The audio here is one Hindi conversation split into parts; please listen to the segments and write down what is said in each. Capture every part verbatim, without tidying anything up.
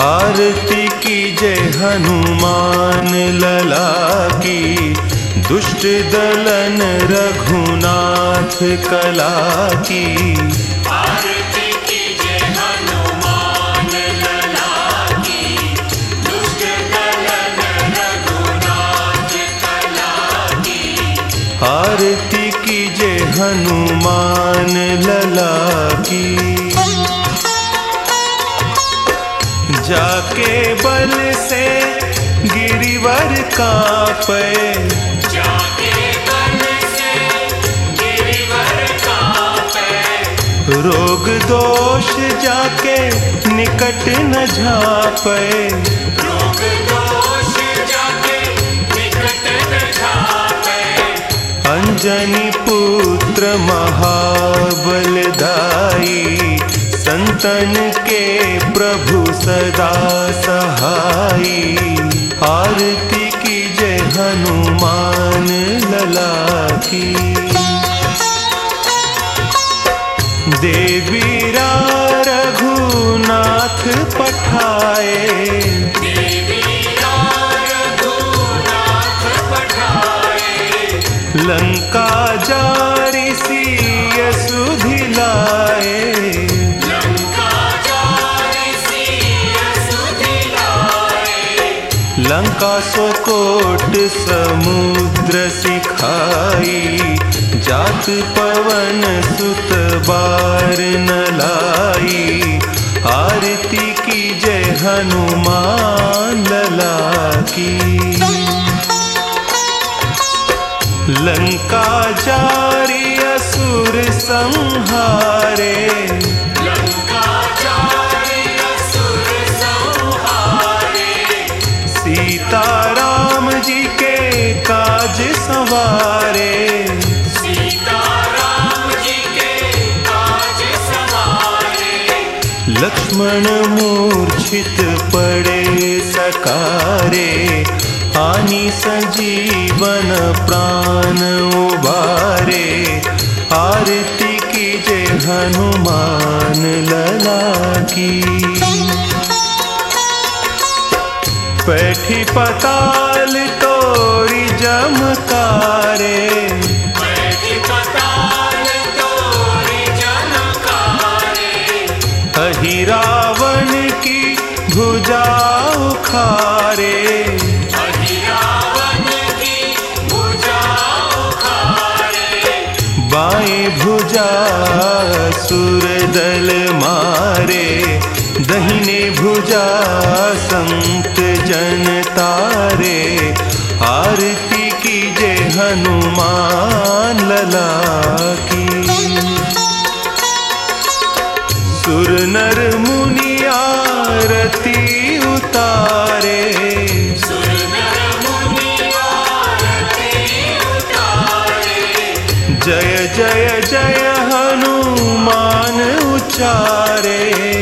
आरती कीजय हनुमान लला की, दुष्ट दलन रघुनाथ कला की। आरती कीजय हनुमान लला की, दुष्ट दलन रघुनाथ कला की। आरती कीजय हनुमान लला की। जाके बल से गिरिवर कांपे, जाके बल से गिरिवर कांपे। रोग दोष जाके निकट न झापे, रोग दोष जाके निकट न झापे। अंजनी पुत्र महाबलदाई, संतन के प्रभु सदा सहाई। आरती कीजय हनुमान लला की। देवीरा रघुनाथ पठाए, देवीरा रघुनाथ पठाए। लंका जारी सिय सुधिलाए, लंका सो कोट समुद्र सिखाई। जात पवन सुत बार न लाई। आरती कीजय हनुमान लला की। लंका जारी असुर संहारे, सीता राम जी के काज संवारे। सीता राम जी के काज संवारे। लक्ष्मण मूर्छित पड़े सकारे, आनी संजीवन प्राण उबारे। आरती कीजय हनुमान लला की। बैठी पताल तोरी जमकारे, बैठी पताल तोरी जमकारे। अहि रावण की भुजा उखारे, अहि रावण की भुजा उखारे। बाएं भुजा असुर दल मारे, दहिने भुजा संत जन तारे। आरती कीजय हनुमान लला की। सुर नर मुनि आरती उतारे, सुर नर मुनि आरती उतारे। जय जय जय हनुमान उचारे।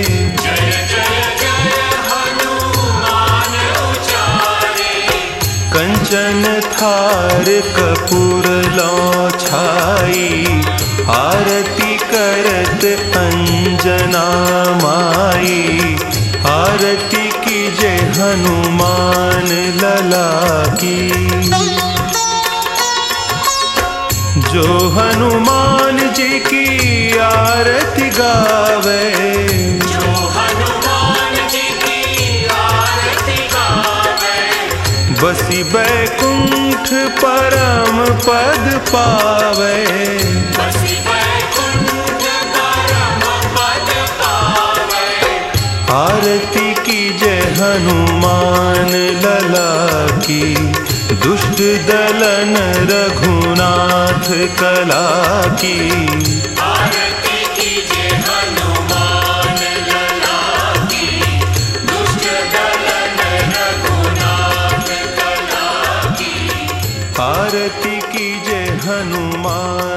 कंचन थार कपूर लौ छाई, आरती करत अंजना माई। आरती कीजय हनुमान लला की। जो हनुमान जी की आरती गावे, जो हनुमान जी की आरती गावे। बसी बैकुंठ परम पद पावे, बसी बैकुंठ परम पद पावे। आरती कीजय हनुमान लला की। दुष्ट दलन रघुनाथ कला की। आरती कीजय हनुमान लला की, दुष्ट दलन रघुनाथ कला की। आरती कीजय हनुमान